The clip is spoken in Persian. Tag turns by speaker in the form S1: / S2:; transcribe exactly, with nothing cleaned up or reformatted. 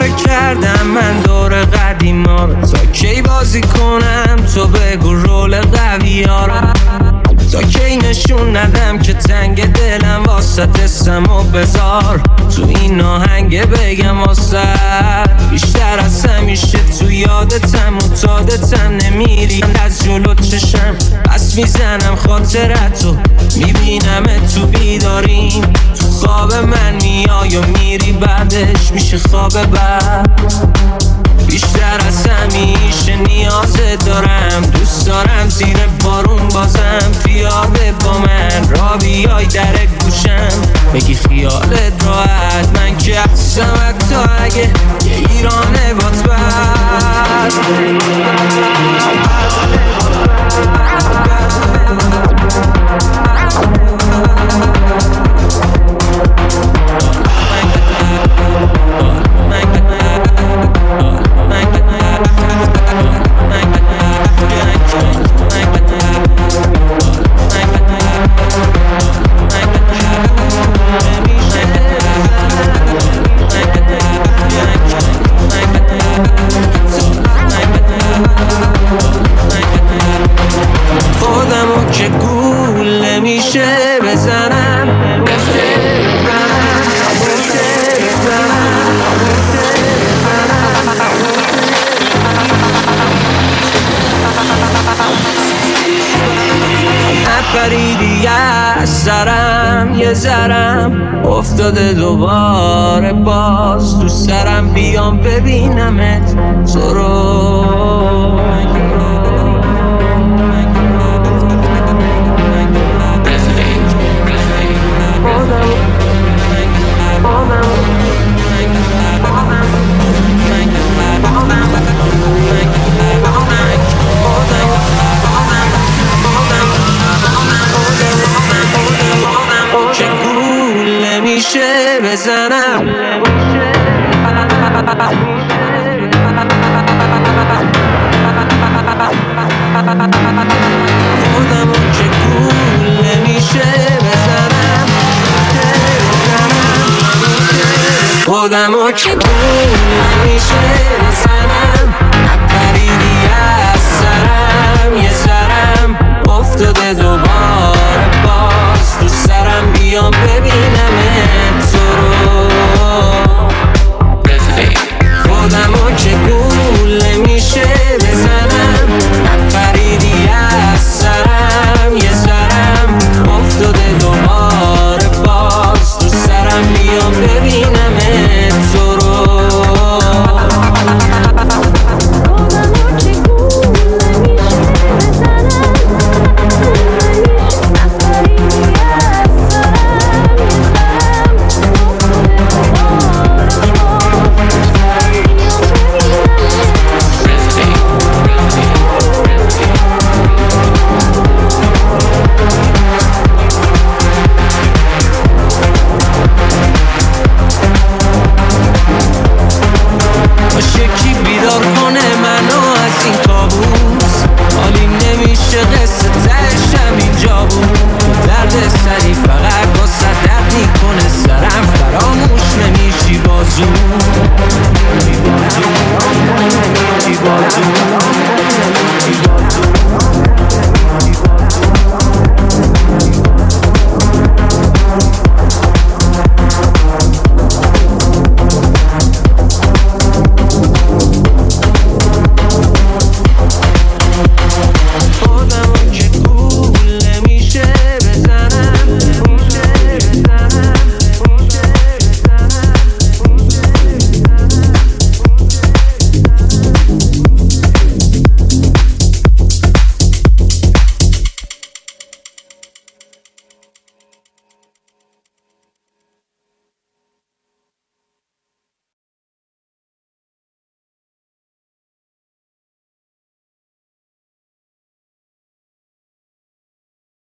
S1: کردم من دور قدیما رو، تا کی بازی کنم تو بگو رول قوی ها رو، تا کی نشون ندم که تنگ دلم واسه سم و بذار تو این آهنگ بگم واسه بیشتر از همیشه تو یادتم معتادتم نمیری از جلو چشم، پس میزنم خاطرتو میبینم تو بیداریم، تو خواب من میای و میری بعدش میشه خواب بعد. بیشتر از همیشه نیازت دارم، دوست دارم زیر بارون بازم پیاده با من را بیای در گوشم بگی خیالت راحت، من که هستم حتی اگه یه ایرانه بات بد. خودمو که گول نمیشه بزنم نپریدی از سرم یه ذرم افتاده دوباره باز تو سرم، بیام ببینمت تو رو. نمیشه بزنم خودمو که گول نمیشه بزنم خودمو که گول نمیشه بزنم نپریدی از سرم یه ذرم افتاده دوباره باز تو سرم، بیام ببینم تو رو. خودمو که گول نمیشه بزنم نپریدی از سرم یه ذرم افتاده دوباره باز تو سرم، بیام ببینم تو رو. یکی بیدار کنه منو از این کابوس، حالیم نمیشه قصه تهشم اینجا بود، درد سری فقط واسه درد میکنه سرم، فراموش نمیشی بازو